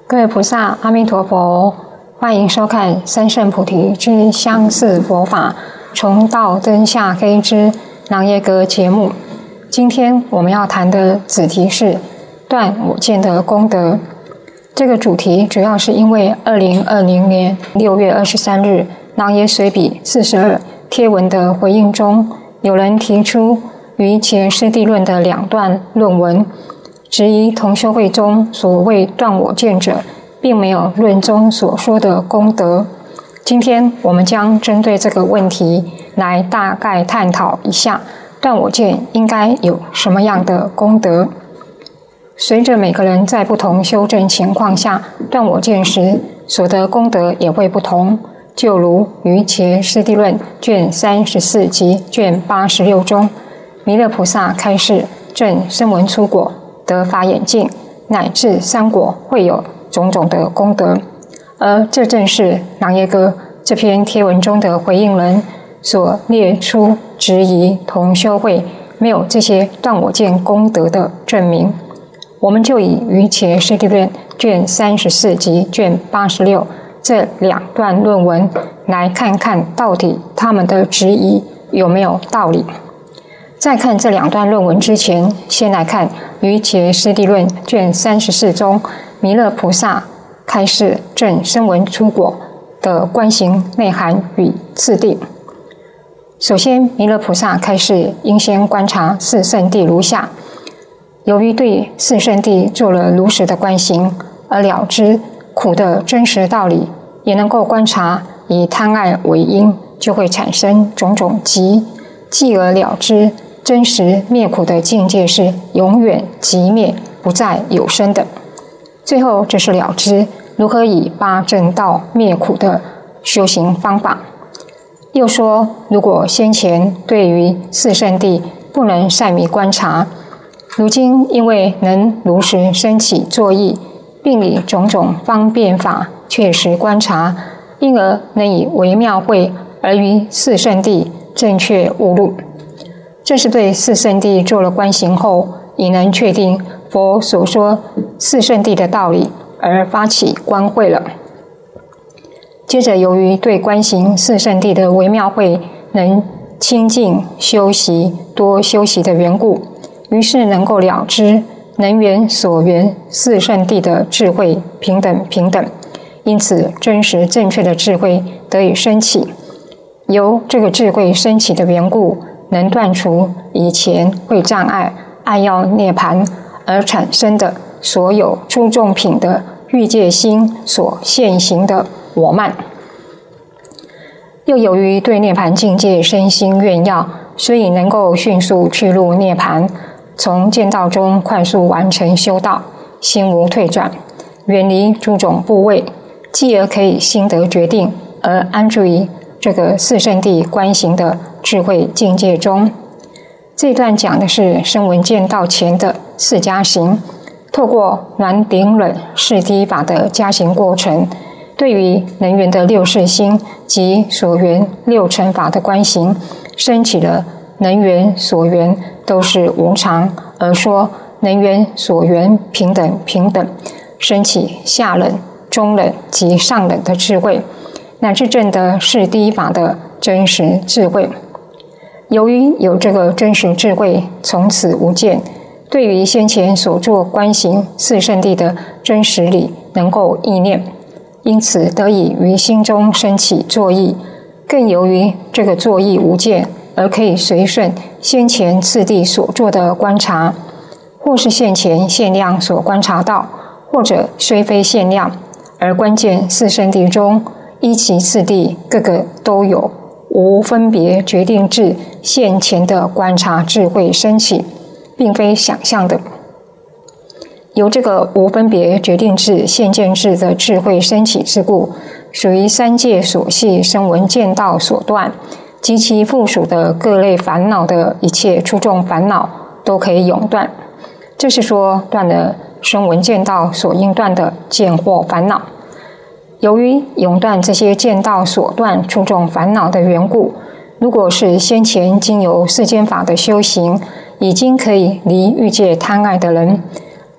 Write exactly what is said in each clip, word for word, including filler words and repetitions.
各位菩萨，阿弥陀佛！欢迎收看《三圣菩提之相似佛法》，从道灯下黑之朗耶格节目。今天我们要谈的子题是断我见的功德。这个主题主要是因为二零二零年六月二十三日朗耶随笔四十二贴文的回应中，有人提出于前师地论的两段论文，质疑同修会中所谓断我见者，并没有论中所说的功德。今天我们将针对这个问题来大概探讨一下，断我见应该有什么样的功德。随着每个人在不同修正情况下断我见时，所得功德也会不同。就如于前师地论卷三十四及卷八十六中，弥勒菩萨开示证声闻初果，得法眼净，乃至三果会有种种的功德。而这正是朗耶格这篇贴文中的回应人所列出质疑同修会没有这些断我见功德的证明。我们就以于前师地论卷三十四及卷八十六这两段论文来看看到底他们的质疑有没有道理。在看这两段论文之前，先来看于前师地论卷三十四中弥勒菩萨开示证声闻初果的观行内涵与次第。首先，弥勒菩萨开示应先观察四圣谛如下。由于对四圣谛做了如实的观行，而了知苦的真实道理，也能够观察以贪爱为因，就会产生种种集，继而了知真实灭苦的境界是永远寂灭，不再有生的。最后，这是了知如何以八正道灭苦的修行方法。又说，如果先前对于四圣谛不能善于观察，如今因为能如实升起作意，并以种种方便法确实观察，因而能以微妙慧而于四圣谛正确悟入。这是对四圣谛做了观行后，已能确定佛所说四圣谛的道理，而发起观慧了。接着，由于对观行四圣谛的微妙慧能亲近修习多修习的缘故，于是能够了知能缘所缘四圣谛的智慧平等平等，因此真实正确的智慧得以升起。由这个智慧升起的缘故，能断除以前会障碍爱要涅槃而产生的所有诸众品的欲界心所现行的我慢。又由于对涅槃境界身心愿要，所以能够迅速去入涅槃，从见道中快速完成修道，心无退转，远离诸种部位，继而可以心得决定，而安住于这个四圣谛观行的智慧境界中。这一段讲的是声闻见道前的四加行，透过暖顶冷四谛法的加行过程，对于能缘的六识心及所缘六尘法的观行，升起了能缘所缘都是无常，而说能缘所缘平等平等，升起下冷、中冷及上冷的智慧，乃至证得是第一法的真实智慧。由于有这个真实智慧，从此无见，对于先前所做观行四圣谛的真实理能够意念，因此得以于心中升起作意，更由于这个作意无见，而可以随顺先前次第所做的观察，或是现前限量所观察到，或者虽非限量，而关键四圣谛中依其次第各个都有无分别决定智现前的观察智慧升起，并非想象的。由这个无分别决定智现见智的智慧升起之故，属于三界所系声闻见道所断，及其附属的各类烦恼的一切诸众烦恼都可以永断。这是说断了声闻见道所应断的见惑烦恼。由于永断这些见道所断诸众烦恼的缘故，如果是先前经由世间法的修行，已经可以离欲界贪爱的人，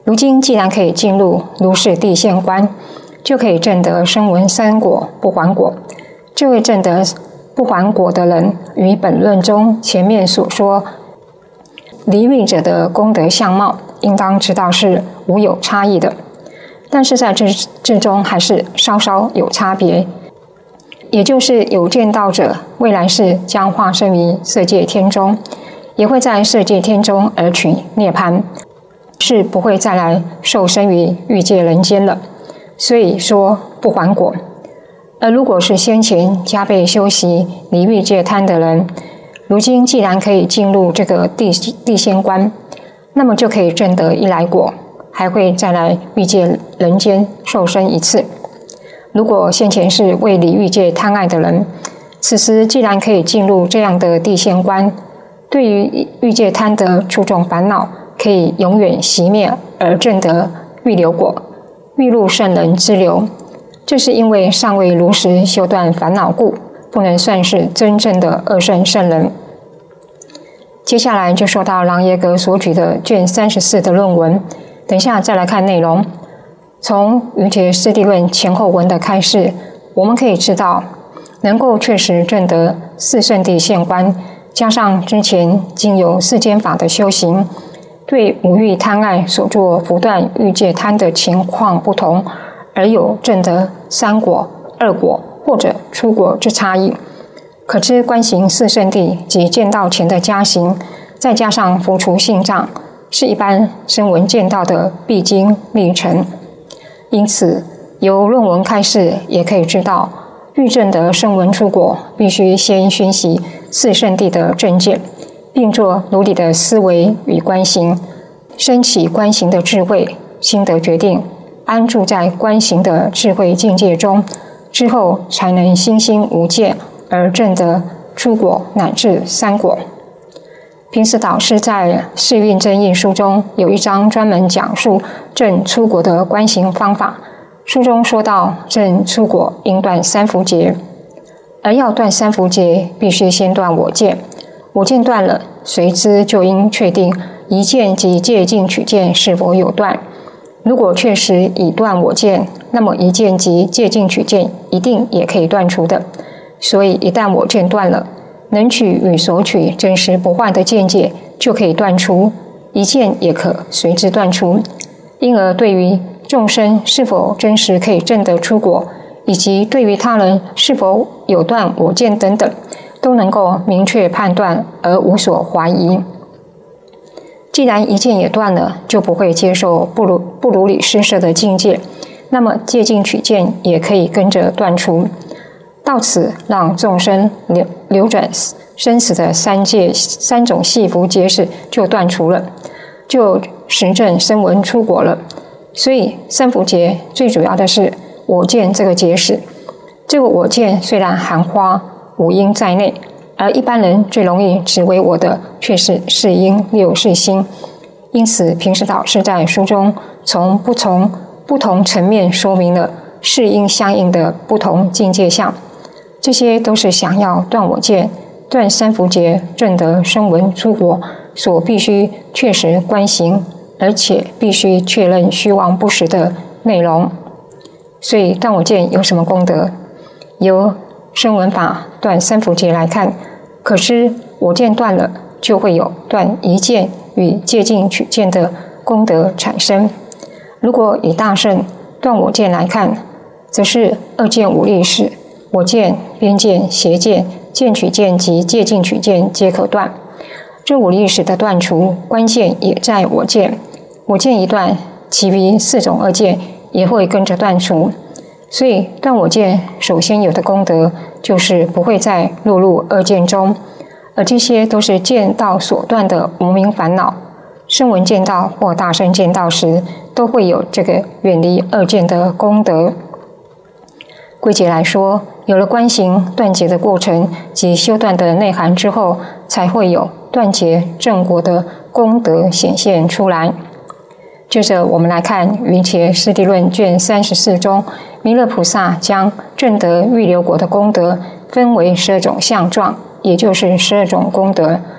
如今既然可以进入如是地现观，就可以证得声闻三果不还果。这位证得不还果的人，与本论中前面所说离欲者的功德相貌，应当知道是无有差异的。但是在这之中还是稍稍有差别，也就是有见道者，未来世将化身于色界天中，也会在色界天中而取涅槃，是不会再来受生于欲界人间了。所以说不还果。而如果是先前加倍修习离欲界贪的人，如今既然可以进入这个地地仙观，那么就可以证得一来果，还会再来欲界人间受生一次。如果先前是为离欲界贪爱的人，此时既然可以进入这样的地仙观，对于欲界贪的诸种烦恼可以永远熄灭，而证得欲流果，欲入圣人之流。这是因为尚未如实修断烦恼故，不能算是真正的二圣圣人。接下来就说到朗耶格所举的卷三十四的论文，等一下再来看内容。从瑜伽师地论前后文的开示，我们可以知道，能够确实证得四圣地现观，加上之前经由世间法的修行，对五欲贪爱所作不断欲界贪的情况不同，而有证得三果、二果或者初果之差异。可知观行四圣地及见道前的加行，再加上伏除性障，是一般声闻见道的必经历程。因此由论文开示也可以知道，欲证得声闻出果，必须先熏习四圣地的正见，并作如理的思维与观行，升起观行的智慧，心得决定，安住在观行的智慧境界中，之后才能心心无见，而证得初果乃至三果。平时导师在《世运真义》书中有一章专门讲述证初果的观行方法。书中说到，证初果应断三伏结，而要断三伏结，必须先断我见。我见断了，随之就应确定一见及戒禁取见是否有断。如果确实已断我见，那么一见及戒禁取见一定也可以断除的。所以一旦我见断了，能取与所取真实不坏的见解就可以断除，一见也可随之断除。因而对于众生是否真实可以证得出果，以及对于他人是否有断我见等等，都能够明确判断而无所怀疑。既然一见也断了，就不会接受不如不如理施设的境界，那么戒禁取见也可以跟着断除。到此，让众生流流转生死的三界三种系缚结识就断除了，就实证声闻出果了。所以三伏结最主要的是我见这个结识。这个我见虽然含花五阴在内，而一般人最容易指为我的却是四阴六识心。因此平时导师在书中从不从不同层面说明了四阴相应的不同境界相，这些都是想要断我见、断三伏结、证得声闻出果所必须确实观行，而且必须确认虚妄不实的内容。所以断我见有什么功德？由声闻法断三伏结来看，可知我见断了，就会有断一见与戒禁取见的功德产生。如果以大乘断我见来看，则是二见五力识，我见、边见、邪见、见取见及戒禁取见皆可断。这五力识的断除，关键也在我见。我见一断，其余四种二见也会跟着断除。所以断我见首先有的功德，就是不会再落入二见中，而这些都是见道所断的无明烦恼。声闻见道或大乘见道时，都会有这个远离二见的功德。归结来说，有了观行断结的过程及修断的内涵之后，才会有断结正果的功德显现出来。接着我们来看《瑜伽师地论》卷三十四中，弥勒菩萨将证得欲流果的功德分为十二种相状，也就是十二种功德。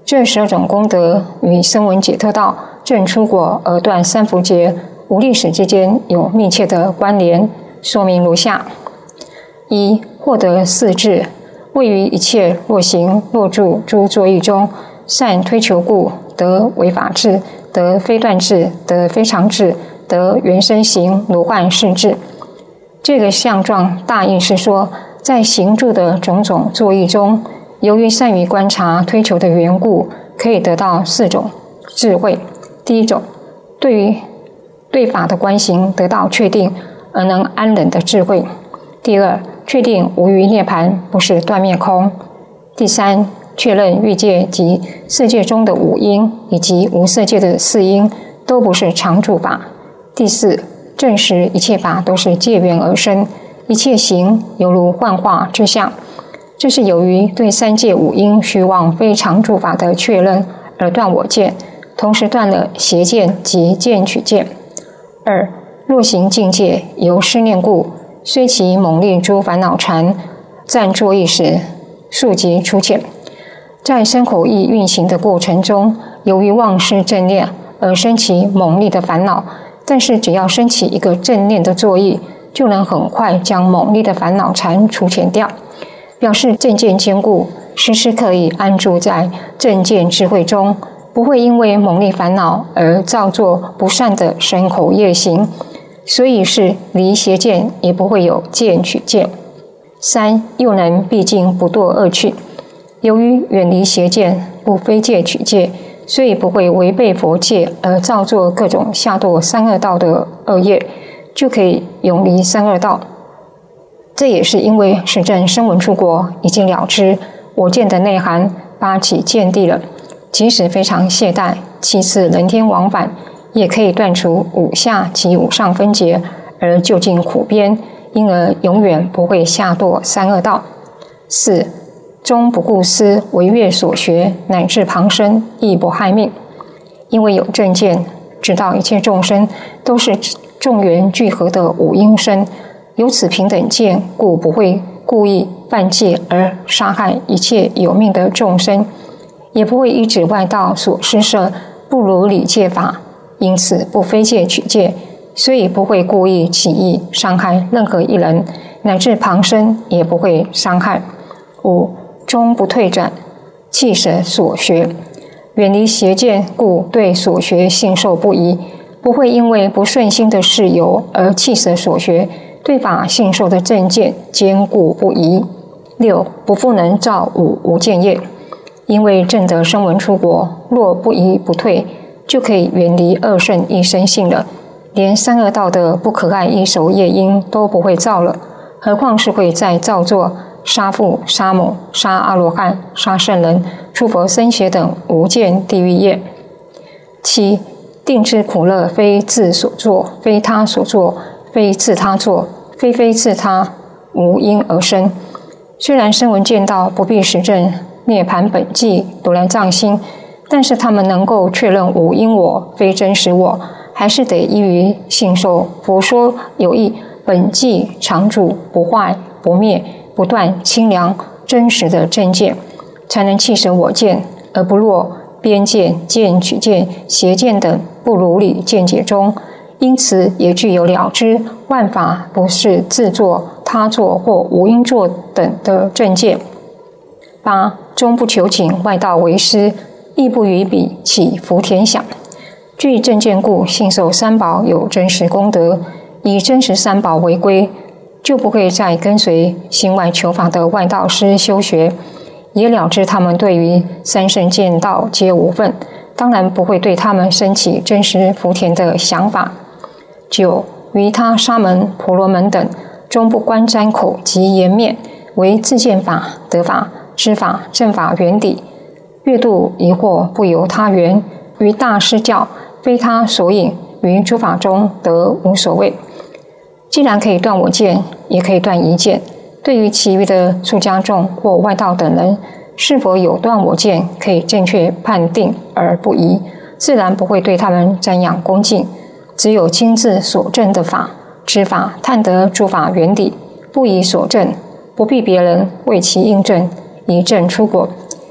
这十二种功德与声闻解脱道证出果而断三伏劫无历史之间有密切的关联，说明如下：一、获得四智，位于一切若行若住诸作意中，善推求故，得违法智，得非断智，得非常智，得原身行如幻是智。这个相状大意是说，在行住的种种作意中，由于善于观察推求的缘故，可以得到四种智慧。第一种，对于对法的观行得到确定而能安忍的智慧。第二，确定无余涅槃不是断灭空。第三，确认欲界及色界中的五因以及无色界的四因都不是常住法。第四，证实一切法都是借缘而生，一切行犹如幻化之相。这是由于对三界五因虚妄非常住法的确认而断我见，同时断了邪见及见取见。二、若行境界由思念故，虽其猛力诸烦恼缠，暂作意时速即出浅。在身口意运行的过程中，由于妄失正念而生起猛力的烦恼，但是只要升起一个正念的作意，就能很快将猛力的烦恼缠除浅掉，表示正见坚固，时时刻意安住在正见智慧中，不会因为猛力烦恼而造作不善的身口业行，所以是离邪见也不会有见取见。三、又能毕竟不堕恶趣。由于远离邪见，不非戒取戒，所以不会违背佛戒而造作各种下堕三恶道的恶业，就可以永离三恶道。这也是因为实证声闻出国已经了知我见的内涵，发起见地了，即使非常懈怠，其次人天往返，也可以断除五下及五上分别，而就近苦边，因而永远不会下堕三恶道。四、终不顾思，违越所学，乃至旁生，亦不害命。因为有正见，知道一切众生都是众缘聚合的五因身，有此平等见，故不会故意犯戒而杀害一切有命的众生，也不会依止外道所施设不如理戒法，因此不非戒取戒，所以不会故意起意伤害任何一人，乃至旁生也不会伤害。五、终不退转，弃舍所学，远离邪见，故对所学信受不疑，不会因为不顺心的事由而弃舍所学，对法信受的正见坚固不疑。六、不复能造五无间业，因为证得声闻出国，若不疑不退，就可以远离二圣一生性了，连三恶道的不可爱一手业因都不会造了，何况是会再造作杀父、杀母、杀阿罗汉、杀圣人、出佛僧伽等无间地狱业。七、定知苦乐非自所作，非他所作，非自他作，非非自他，无因而生。虽然声闻见到不必实证涅槃本寂、如来藏心，但是他们能够确认无因我，非真实我，还是得依于信受佛说有益本寂常住不坏不灭不断清凉真实的正见，才能弃舍我见，而不落边见、见取见、邪见等不如理见解中，因此也具有了知万法不是自作、他作或无因作等的正见。八、终不求请外道为师，亦不于彼起福田想。据正见故，信受三宝有真实功德，以真实三宝为归，就不会再跟随心外求法的外道师修学，也了知他们对于三圣见道皆无分，当然不会对他们升起真实福田的想法。九、于他沙门、婆罗门等，终不观瞻口及颜面，为自见法、得法、知法、正法原底，越度疑惑不由他缘，于大师教非他所引，于诸法中得无所谓。既然可以断我见，也可以断疑见，对于其余的出家众或外道等人，是否有断我见，可以正确判定而不疑，自然不会对他们瞻仰恭敬。只有亲自所证的法、知法、探得诸法原理，不以所证，不必别人为其印证，以证出果，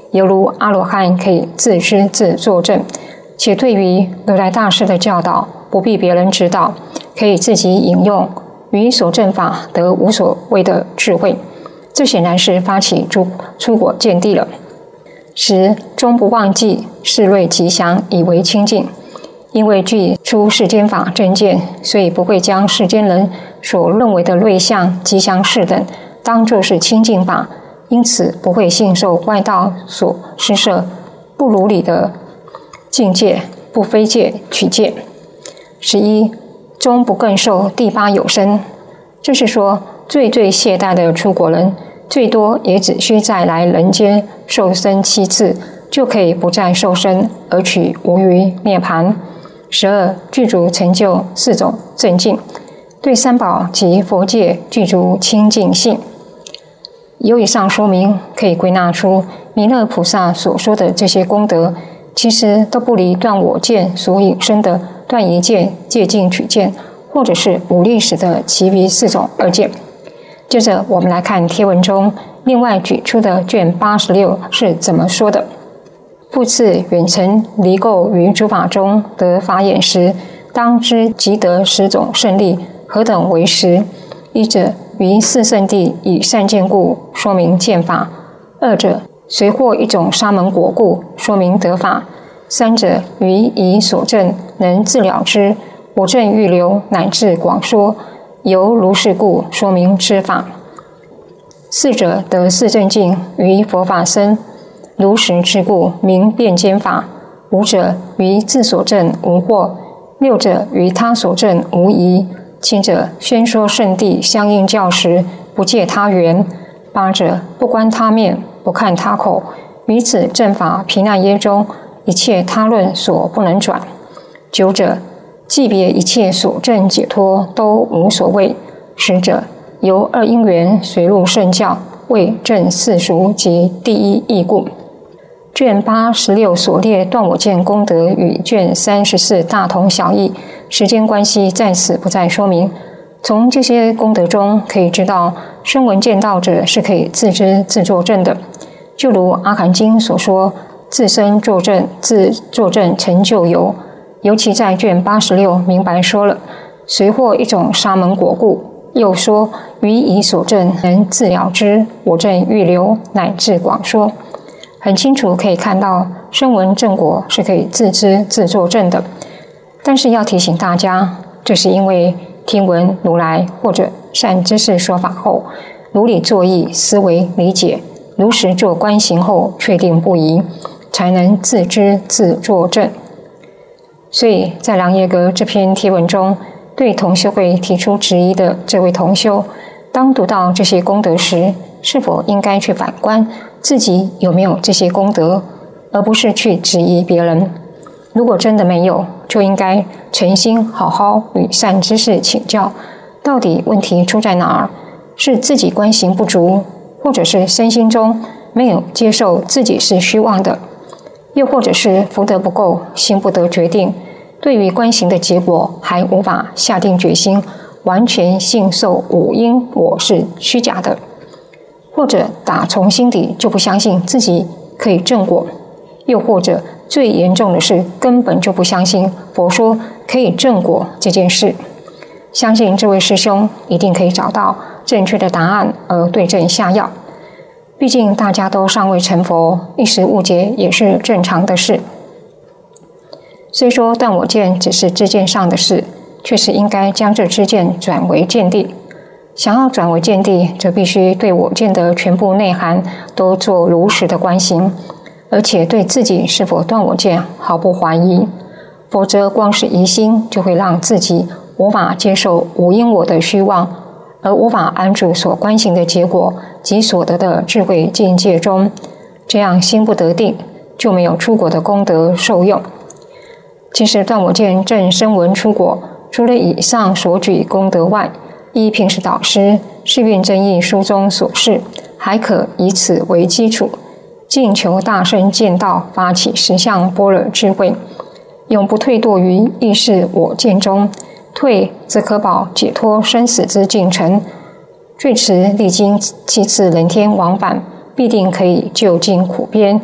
犹如阿罗汉可以自知自作证，且对于如来大师的教导不必别人指导，可以自己引用，于所证法得无所谓的智慧，这显然是发起出出果见地了。十终不忘记世瑞吉祥以为清净，因为具出世间法正见，所以不会将世间人所认为的瑞相、吉祥事等当作是清净法，因此不会信受外道所施设不如理的境界，不非戒取戒。十一终不更受第八有生，这是说最最懈怠的出果人，最多也只需再来人间受生七次，就可以不再受生，而取无余涅槃。十二具足成就四种正境，对三宝及佛界具足清净性。由以上说明，可以归纳出弥勒菩萨所说的这些功德，其实都不离断我见所引申的断疑见、戒禁取见，或者是无历史的其余四种二见。接着我们来看贴文中另外举出的卷八十六是怎么说的。复次远程离垢于诸法中得法眼时，当知即得十种胜利，何等为十？一者于四圣地以善见故说明见法，二者随获一种沙门果故说明得法，三者于以所证能自了之，我证预流乃至广说，由如是故说明知法。四者得四正境于佛法身，如实之故名辩兼法。五者于自所证无惑，六者于他所证无疑，七者宣说圣谛相应教时不借他缘，八者不观他面不看他口，于此正法毗那耶中一切他论所不能转。九者即别一切所证解脱都无所谓。十者由二因缘随入圣教，为证四俗及第一义故。卷八十六所列断我见功德与卷三十四大同小异，时间关系在此不再说明。从这些功德中可以知道，声闻见道者是可以自知自作证的，就如阿含经所说，自身作证，自作证成就有。尤其在卷八十六明白说了，随获一种沙门果故，又说于以所证能自了之，我证预流乃至广说。很清楚可以看到，声闻正果是可以自知自作证的。但是要提醒大家，这是因为听闻如来或者善知识说法后，如理作意，思维理解，如实做观行后，确定不疑，才能自知自作证。所以在朗耶格这篇贴文中，对同修会提出质疑的这位同修，当读到这些功德时，是否应该去反观自己有没有这些功德，而不是去质疑别人。如果真的没有，就应该诚心好好与善知识请教，到底问题出在哪儿？是自己观行不足，或者是身心中没有接受自己是虚妄的，又或者是福德不够，心不得决定，对于观行的结果还无法下定决心，完全信受五因我是虚假的，或者打从心底就不相信自己可以正果，又或者最严重的是根本就不相信佛说可以正果这件事。相信这位师兄一定可以找到正确的答案而对症下药。毕竟大家都尚未成佛，一时误解也是正常的事。虽说断我见只是知见上的事，却是应该将这知见转为见地。想要转为见地，则必须对我见的全部内涵都做如实的观行，而且对自己是否断我见毫不怀疑，否则光是疑心就会让自己无法接受无因我的虚妄，而无法安住所观行的结果及所得的智慧境界中，这样心不得定，就没有出果的功德受用。其实断我见正声闻出果，除了以上所举功德外，依平时导师《世运真义》书中所示，还可以此为基础，尽求大圣见道，发起实相般若智慧，永不退堕于意识我见中。退则可保解脱生死之进程，最迟历经七次人天往返，必定可以就近苦边，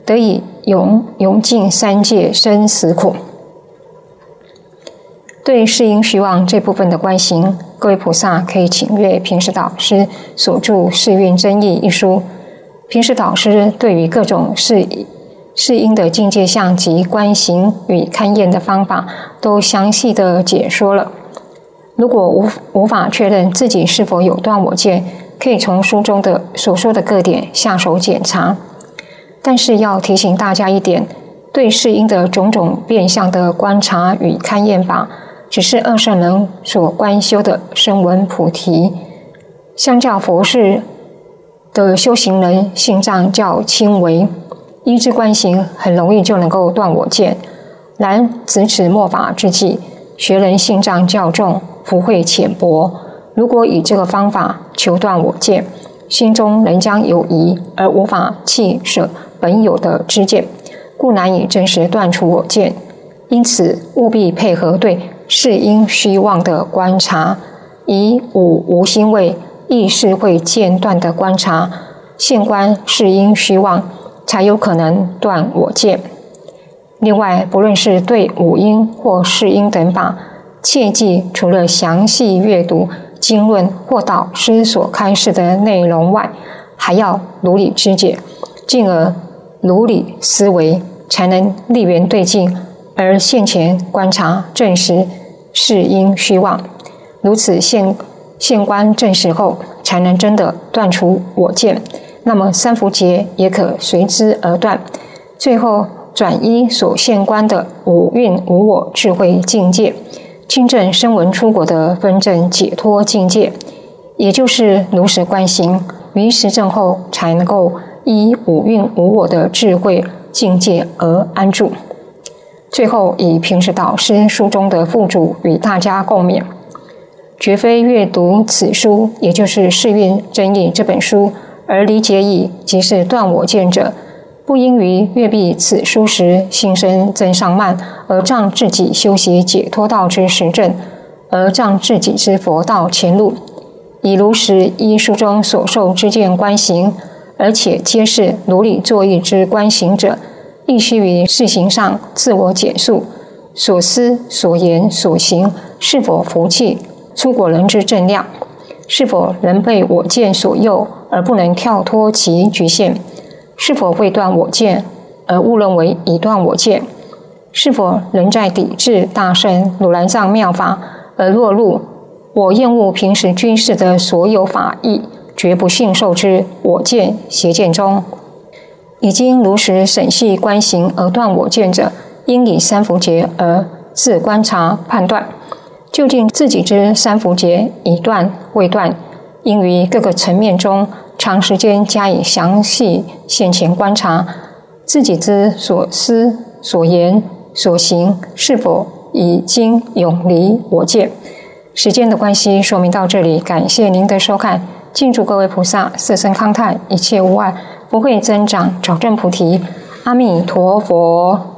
得以永永尽三界生死苦。对世因虚妄这部分的观行，各位菩萨可以请阅平时导师所著《世运真义》一书。平时导师对于各种世世因的境界相及观行与勘验的方法，都详细的解说了。如果无无法确认自己是否有断我见，可以从书中的所说的各点下手检查。但是要提醒大家一点，对世因的种种变相的观察与勘验法，只是二圣人所观修的声闻菩提，相较佛世的修行人性障较轻微，依之观行很容易就能够断我见。然咫尺末法之际，学人性障较重，福慧浅薄，如果以这个方法求断我见，心中仍将有疑，而无法弃舍本有的知见，故难以真实断除我见。因此务必配合对世因虚妄的观察，以五无心位意识会间断的观察，现观世因虚妄，才有可能断我见。另外，不论是对五因或世因等法，切记除了详细阅读经论或导师所开示的内容外，还要如理知解，进而如理思维，才能立缘对境，而现前观察证实世因虚妄。如此现现观证实后，才能真的断除我见，那么三伏劫也可随之而断，最后转依所现观的五蕴无我智慧境界，亲证声闻出国的分证解脱境界，也就是如实观行，于实证后才能够依五蕴无我的智慧境界而安住。最后以平时导师书中的附注与大家共勉：绝非阅读此书，也就是《世运真义》这本书而理解矣，即是断我见者，不应于阅毕此书时心生增上慢，而障自己修习解脱道之实证，而障自己之佛道前路。以如实依书中所受之见观行，而且皆是如理作意之观行者，亦须于事行上自我检束，所思所言所行是否服气出果人之正量，是否仍被我见所诱而不能跳脱其局限，是否会断我见而误认为已断我见，是否仍在抵制大圣如来藏妙法而落入我厌恶平时居士的所有法义，绝不信受之我见邪见中。已经如实审细观行而断我见者，应以三伏劫而自观察判断，究竟自己之三伏劫已断未断，应于各个层面中长时间加以详细现前观察，自己之所思所言所行是否已经永离我见。时间的关系，说明到这里，感谢您的收看，敬祝各位菩萨色身康泰，一切无碍，福慧增长，早证菩提。阿弥陀佛。